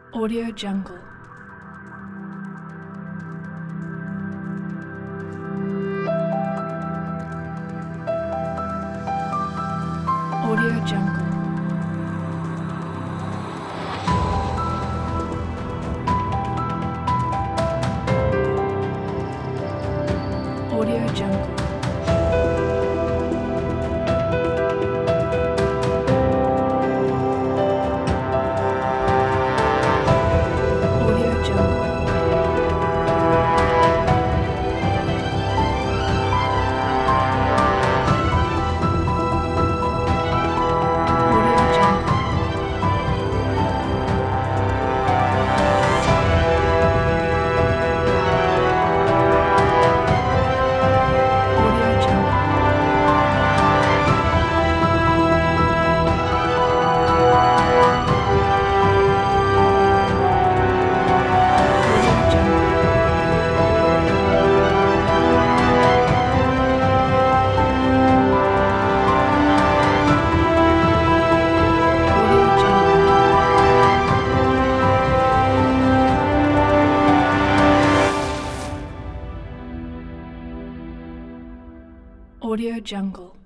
Audio Jungle. Audio Jungle. Audio Jungle. Audio Jungle. Audio Jungle. Audio Jungle. Audio Jungle. Audio Jungle. Audio Jungle.